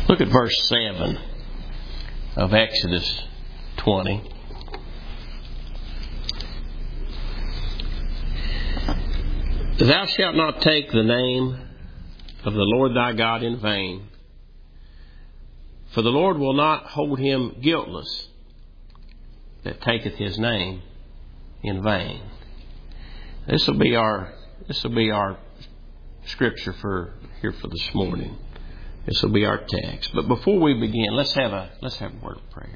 Look at verse 7 of Exodus 20. Thou shalt not take the name of the Lord thy God in vain, for the Lord will not hold him guiltless that taketh his name in vain. This will be our scripture for this morning. This will be our text. But before we begin, let's have a word of prayer.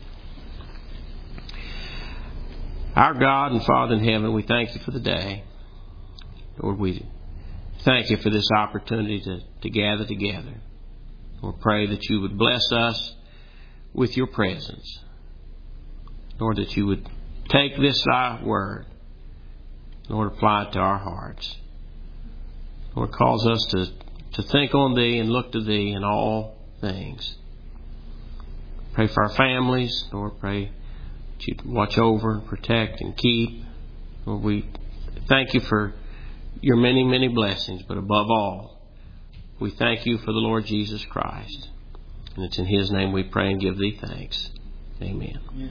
Our God and Father in heaven, we thank you for the day. Lord, we thank you for this opportunity to gather together. Lord, pray that you would bless us with your presence. Lord, that you would take this thy word, Lord, apply it to our hearts. Lord, cause us to think on thee and look to thee in all things. Pray for our families. Lord, pray that you watch over and protect and keep. Lord, we thank you for your many, many blessings, but above all, we thank you for the Lord Jesus Christ. And it's in his name we pray and give thee thanks. Amen. Yeah.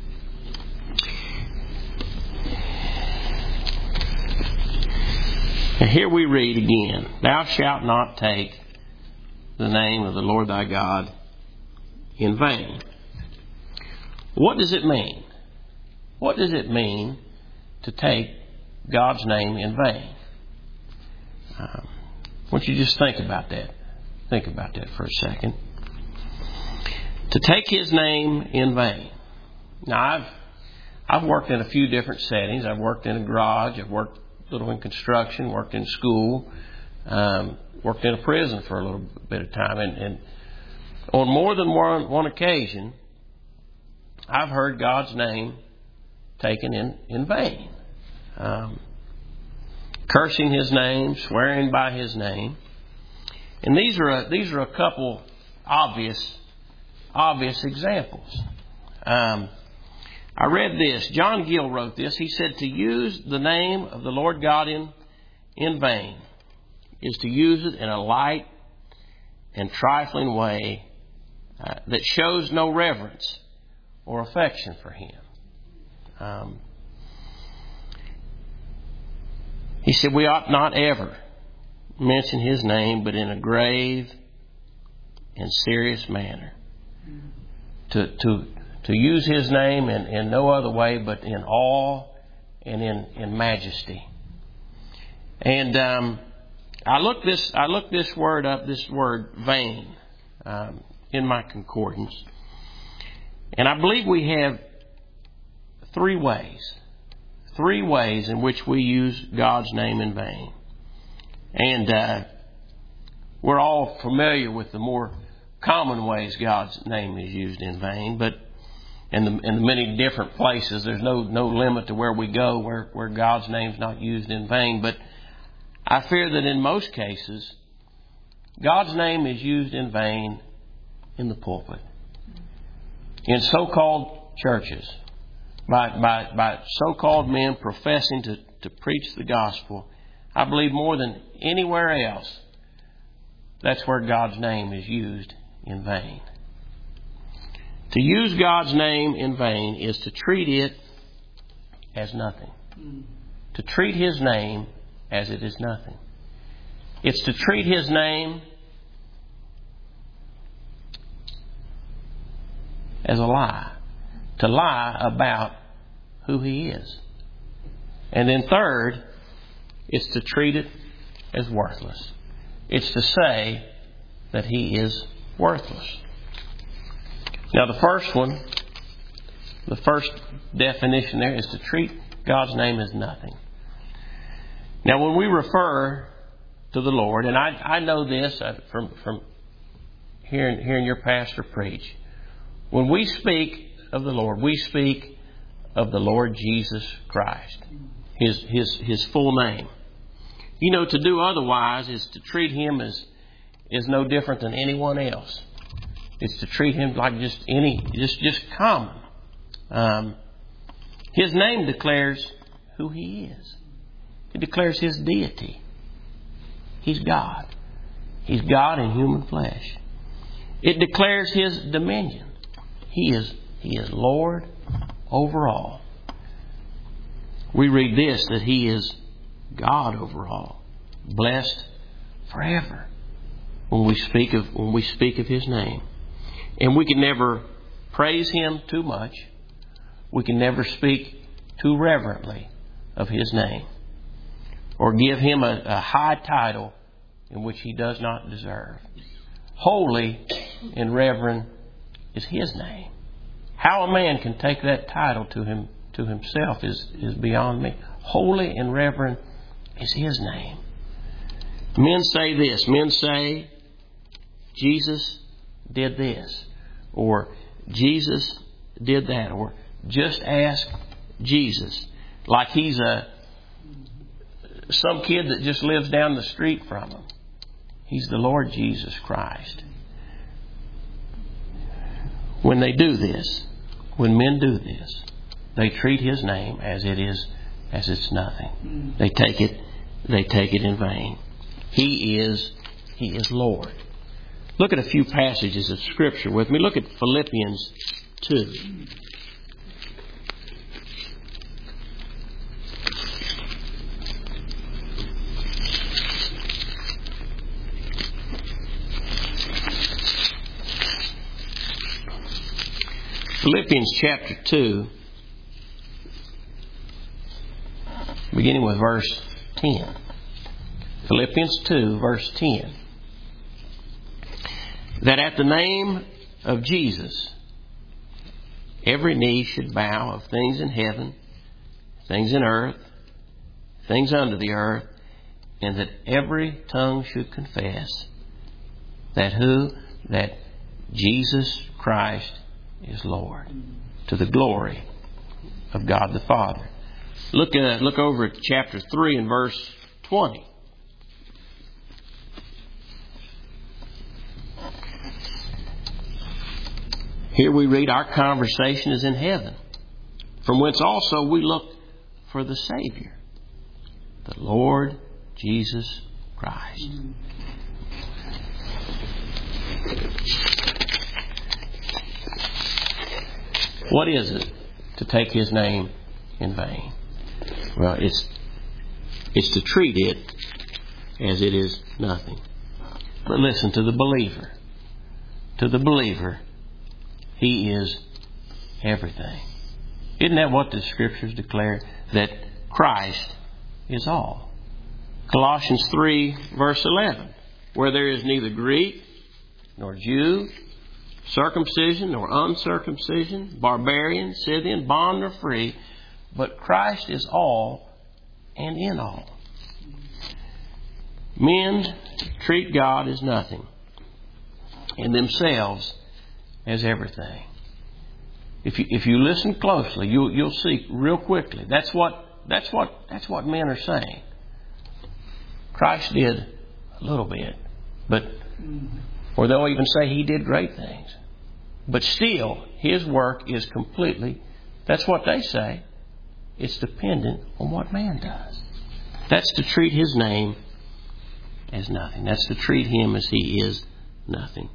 And here we read again, thou shalt not take the name of the Lord thy God in vain. What does it mean? What does it mean to take God's name in vain? I want you to just think about that. Think about that for a second. To take his name in vain. Now, I've worked in a few different settings. I've worked in a garage. I've worked a little in construction. Worked in school. Worked in a prison for a little bit of time. And on more than one occasion, I've heard God's name taken in vain. Cursing his name, swearing by his name. And these are a couple obvious examples. I read this. John Gill wrote this. He said, to use the name of the Lord God in vain is to use it in a light and trifling way that shows no reverence or affection for him. He said, we ought not ever mention his name, but in a grave and serious manner. To use his name in no other way but in awe and in majesty. And I looked this word up, this word vain, in my concordance. And I believe we have three ways in which we use God's name in vain. And we're all familiar with the more common ways God's name is used in vain, but in the many different places, there's no limit to where we go where God's name's not used in vain. But I fear that in most cases, God's name is used in vain in the pulpit, in so-called churches, by so-called men professing to preach the gospel. I believe more than anywhere else, that's where God's name is used in vain. To use God's name in vain is to treat it as nothing. To treat his name as it is nothing. It's to treat his name as a lie. To lie about who he is. And then third, it's to treat it as worthless. It's to say that he is worthless. Now the first definition there is to treat God's name as nothing. Now when we refer to the Lord, and I know this from hearing your pastor preach, when we speak of the Lord, we speak of the Lord Jesus Christ, his full name. You know, to do otherwise is to treat him as no different than anyone else. It's to treat him like just common. His name declares who he is. It declares his deity. He's God. He's God in human flesh. It declares His dominion. He is Lord over all. We read this, that He is God over all, blessed forever. When we speak of His name, and we can never praise Him too much. We can never speak too reverently of His name, or give Him a high title in which He does not deserve. Holy and reverend is His name. How a man can take that title to himself is beyond me. Holy and reverend is His name. Men say this. Men say, Jesus did this, or Jesus did that, or just ask Jesus. Like He's some kid that just lives down the street from them. He's the Lord Jesus Christ. When they do this, when men do this, they treat His name as it's nothing. They take it in vain. He is Lord. Look at a few passages of Scripture with me. Look at Philippians 2. Philippians chapter 2, beginning with verse 10. Philippians 2, verse 10. That at the name of Jesus, every knee should bow, of things in heaven, things in earth, things under the earth, and that every tongue should confess that Jesus Christ is Lord, to the glory of God the Father. Look over at chapter 3 and verse 20. Here we read, our conversation is in heaven, from whence also we look for the Savior, the Lord Jesus Christ. What is it to take His name in vain? Well, it's to treat it as it is nothing. But listen, to the believer, He is everything. Isn't that what the Scriptures declare? That Christ is all. Colossians 3, verse 11. Where there is neither Greek nor Jew, circumcision nor uncircumcision, barbarian, Scythian, bond nor free, but Christ is all and in all. Men treat God as nothing, and themselves as everything. If you listen closely, you'll see real quickly. That's what men are saying. Christ did a little bit, or they'll even say He did great things. But still, His work is completely, that's what they say, it's dependent on what man does. That's to treat His name as nothing. That's to treat Him as He is nothing.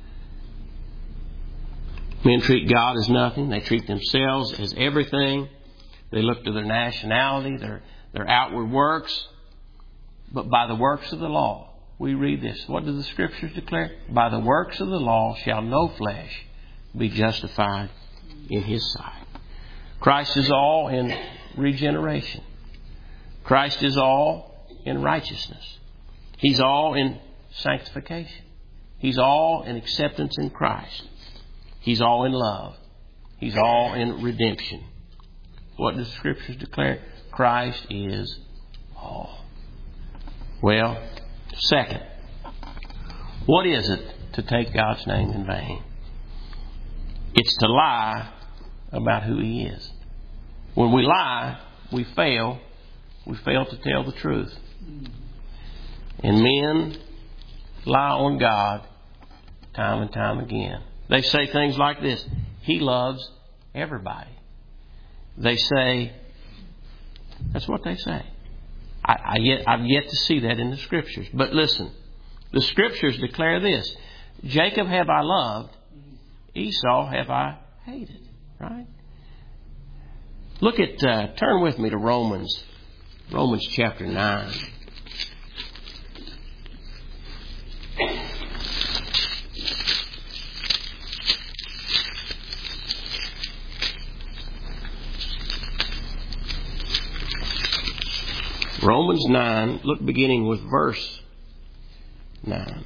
Men treat God as nothing. They treat themselves as everything. They look to their nationality, their outward works. But by the works of the law, we read this. What do the Scriptures declare? By the works of the law shall no flesh be justified in His sight. Christ is all in regeneration. Christ is all in righteousness. He's all in sanctification. He's all in acceptance in Christ. He's all in love. He's all in redemption. What does the Scriptures declare? Christ is all. Well, second, what is it to take God's name in vain? It's to lie about who He is. When we lie, we fail. We fail to tell the truth. And men lie on God time and time again. They say things like this: He loves everybody. They say, that's what they say. I've yet to see that in the Scriptures. But listen, the Scriptures declare this, Jacob have I loved, Esau have I hated. Right? Look at, turn with me to Romans chapter 9. Romans 9, look beginning with verse 9.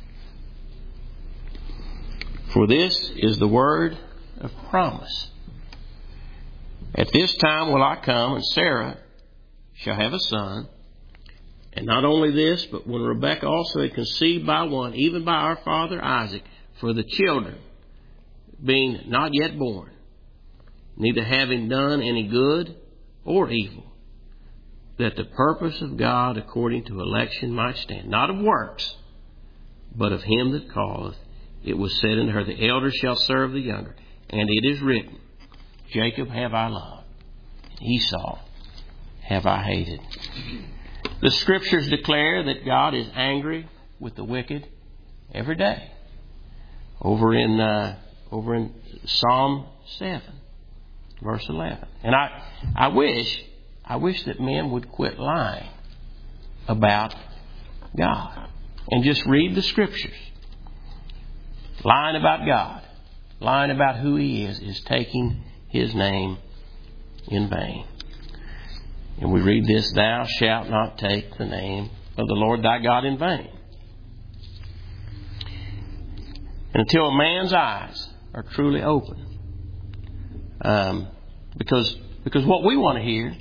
For this is the word of promise. At this time will I come, and Sarah shall have a son. And not only this, but when Rebekah also had conceived by one, even by our father Isaac, for the children being not yet born, neither having done any good or evil, that the purpose of God according to election might stand, not of works, but of him that calleth. It was said unto her, the elder shall serve the younger. And it is written, Jacob have I loved, Esau have I hated. The Scriptures declare that God is angry with the wicked every day. Over in Psalm 7, verse 11. And I wish that men would quit lying about God and just read the Scriptures. Lying about God, lying about who He is taking His name in vain. And we read this, thou shalt not take the name of the Lord thy God in vain. And until a man's eyes are truly open, because what we want to hear,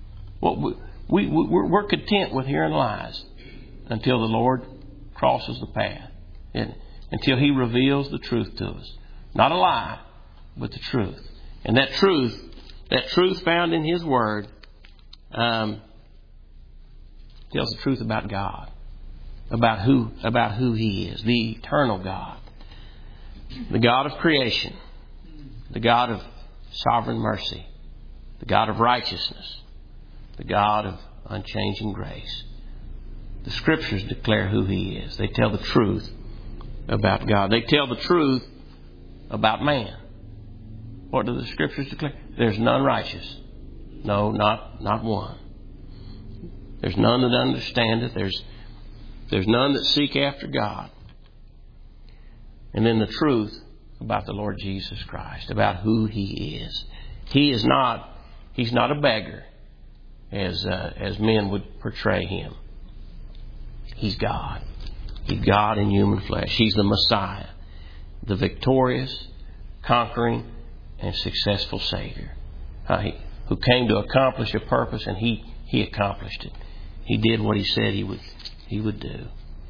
we're content with hearing lies until the Lord crosses the path, until He reveals the truth to us. Not a lie, but the truth. And that truth found in His Word tells the truth about God, about who He is, the eternal God, the God of creation, the God of sovereign mercy, the God of righteousness, the God of unchanging grace. The Scriptures declare who He is. They tell the truth about God. They tell the truth about man. What do the Scriptures declare? There's none righteous. No, not one. There's none that understandeth. There's none that seek after God. And then the truth about the Lord Jesus Christ, about who He is. He's not a beggar as men would portray Him. He's God. He's God in human flesh. He's the Messiah, the victorious, conquering, and successful Savior, who came to accomplish a purpose, and He accomplished it. He did what He said He would do.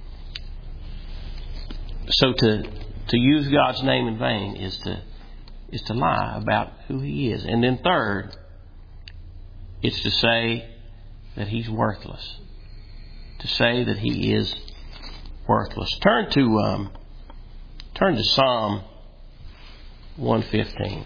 So to use God's name in vain is to lie about who He is. And then third, it's to say that He's worthless. To say that He is worthless. Turn to Psalm 115.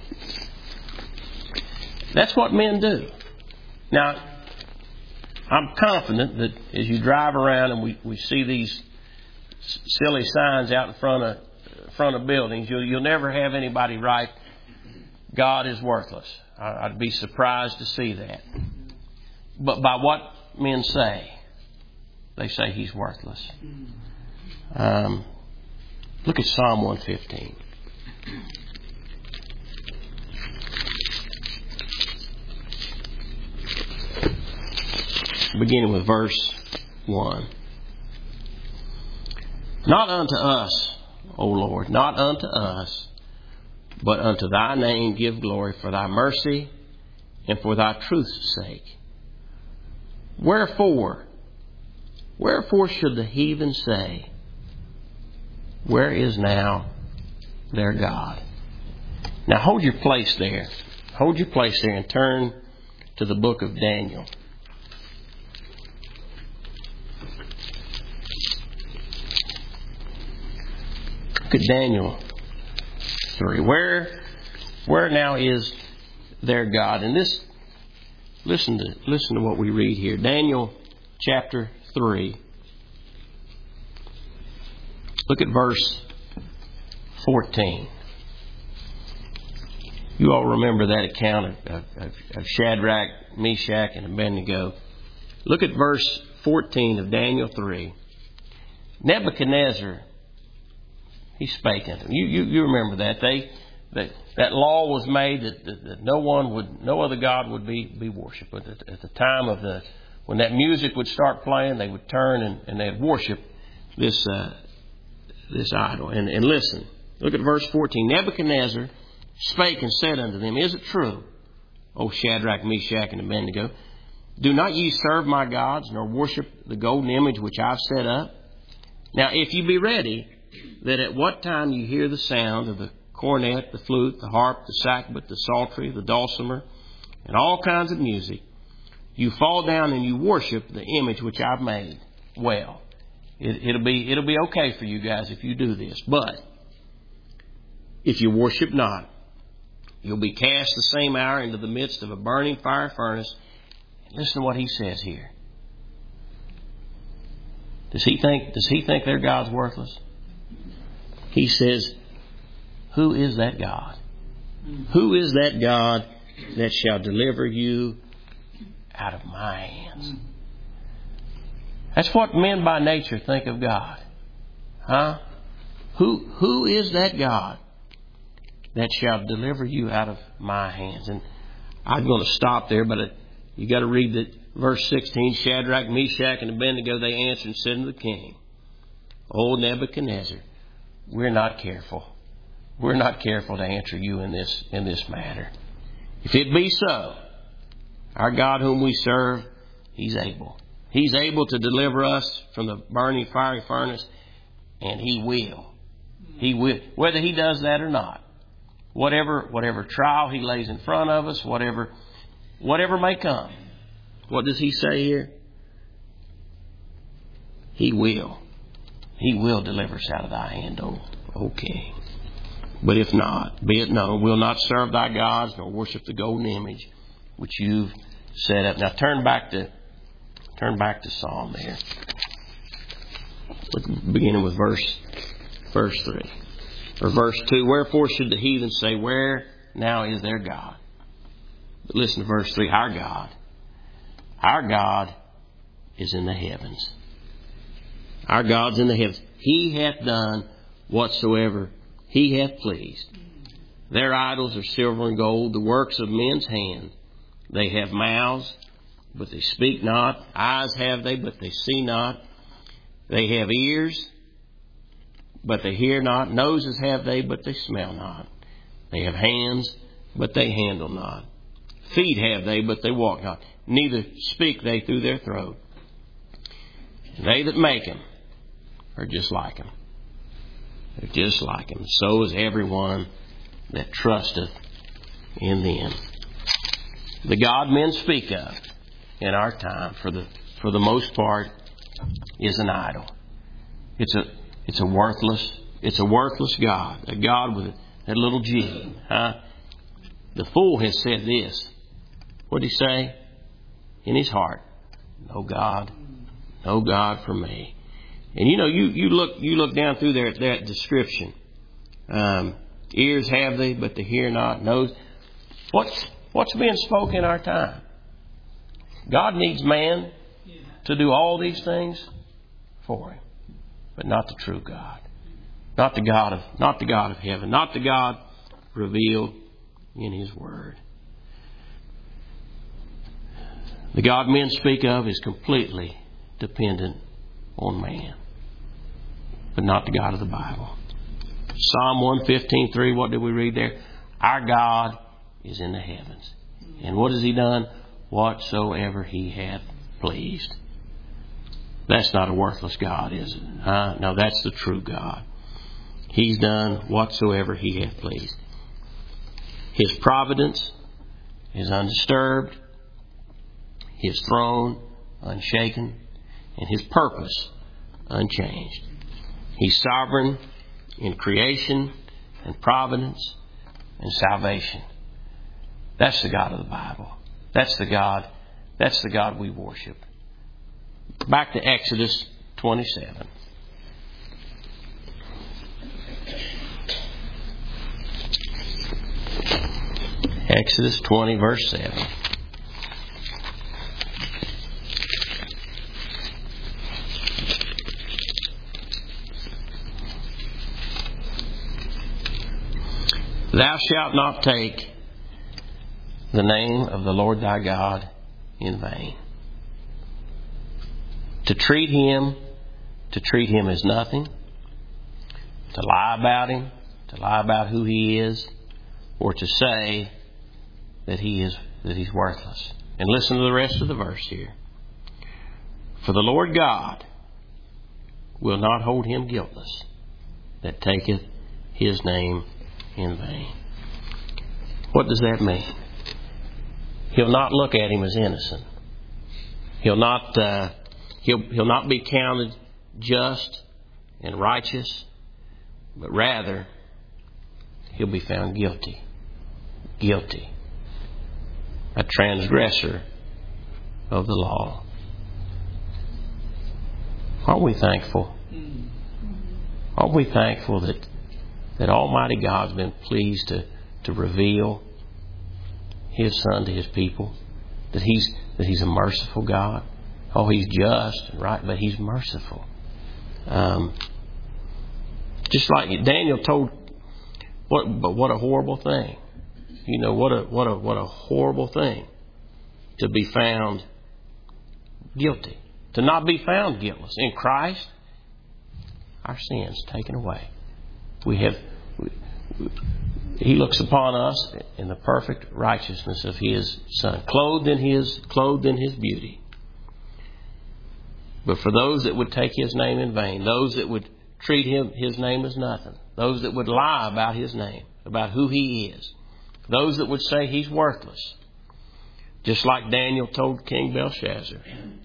That's what men do. Now, I'm confident that as you drive around and we see these silly signs out in front of buildings, you'll never have anybody write, God is worthless. I'd be surprised to see that. But by what men say, they say He's worthless. Look at Psalm 115. Beginning with verse 1. Not unto us, O Lord, not unto us, but unto Thy name give glory for Thy mercy and for Thy truth's sake. Wherefore should the heathen say, where is now their God? Now hold your place there. Hold your place there and turn to the book of Daniel. Look at Daniel 3. Where now is their God? And this, listen to what we read here. Daniel chapter 3. Look at verse 14. You all remember that account of Shadrach, Meshach, and Abednego. Look at verse 14 of Daniel 3. Nebuchadnezzar, he spake unto them. You remember that. That law was made that no other god would be worshipped. But at the time when that music would start playing, they would turn and they'd worship this idol. And listen, look at verse 14. Nebuchadnezzar spake and said unto them, Is it true, O Shadrach, Meshach, and Abednego, do not ye serve my gods, nor worship the golden image which I've set up? Now, if you be ready, that at what time you hear the sound of the cornet, the flute, the harp, the sackbut, the psaltery, the dulcimer, and all kinds of music, you fall down and you worship the image which I've made. Well, it'll be okay for you guys if you do this. But if you worship not, you'll be cast the same hour into the midst of a burning fire furnace. And listen to what he says here. Does he think their God's worthless? He says, who is that God? Who is that God that shall deliver you out of my hands? That's what men by nature think of God. Huh? Who is that God that shall deliver you out of my hands? And I'm going to stop there, but you got to read that verse 16. Shadrach, Meshach, and Abednego, they answered and said unto the king, O Nebuchadnezzar, we're not careful. We're not careful to answer you in this matter. If it be so, our God whom we serve, He's able. He's able to deliver us from the burning fiery furnace, and He will. He will. Whether He does that or not. Whatever trial He lays in front of us, whatever may come. What does He say here? He will. He will deliver us out of thy hand, O King. But if not, be it known, we'll not serve thy gods, nor worship the golden image which you've set up. Now turn back to Psalm there. Beginning with verse 3. Or verse 2. Wherefore should the heathen say, where now is their God? But listen to verse 3. Our God is in the heavens. Our God's in the heavens. He hath done whatsoever He hath pleased. Their idols are silver and gold, the works of men's hand. They have mouths, but they speak not. Eyes have they, but they see not. They have ears, but they hear not. Noses have they, but they smell not. They have hands, but they handle not. Feet have they, but they walk not. Neither speak they through their throat. And they that make them are just like them. They're just like Him. So is everyone that trusteth in them. The God men speak of in our time, for the most part, is an idol. It's a worthless God. A God with a little G. Huh? The fool has said this. What did he say? In his heart, no God for me. And you look down through there at that description. Ears have they, but they hear not. Nose. What's being spoken in our time? God needs man to do all these things for Him, but not the true God, not the God of heaven, not the God revealed in His Word. The God men speak of is completely dependent on man, but not the God of the Bible. Psalm 115:3, what did we read there? Our God is in the heavens. And what has He done? Whatsoever He hath pleased. That's not a worthless God, is it? Huh? No, that's the true God. He's done whatsoever He hath pleased. His providence is undisturbed, His throne unshaken, and His purpose unchanged. He's sovereign in creation and providence and salvation. That's the God of the Bible. That's the God we worship. Back to Exodus 27. Exodus 20, verse 7. Thou shalt not take the name of the Lord thy God in vain. To treat Him as nothing, to lie about who He is, or to say that He's worthless. And listen to the rest of the verse here. For the Lord God will not hold him guiltless that taketh His name in vain. What does that mean? He'll not look at him as innocent. He'll not be counted just and righteous, but rather he'll be found guilty. Guilty. A transgressor of the law. Aren't we thankful? Aren't we thankful that Almighty God's been pleased to reveal His Son to His people? That He's a merciful God. Oh, He's just and right, but He's merciful. Just like Daniel told, what a horrible thing. You know, what a horrible thing to be found guilty. To not be found guiltless. In Christ, our sins taken away. He looks upon us in the perfect righteousness of His Son, clothed in His beauty. But for those that would take His name in vain, those that would treat His name as nothing, those that would lie about His name, about who He is, those that would say He's worthless, just like Daniel told King Belshazzar,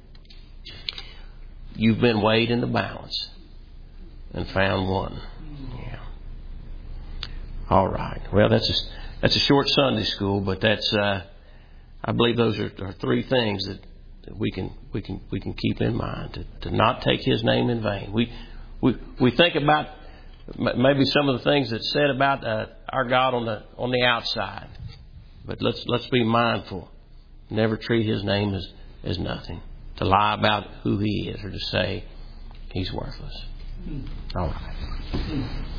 you've been weighed in the balance and found one. Yeah. All right. Well, that's a short Sunday school, but that's I believe those are three things that we can keep in mind to not take His name in vain. We think about maybe some of the things that's said about our God on the outside, but let's be mindful. Never treat His name as nothing. To lie about who He is or to say He's worthless. All right.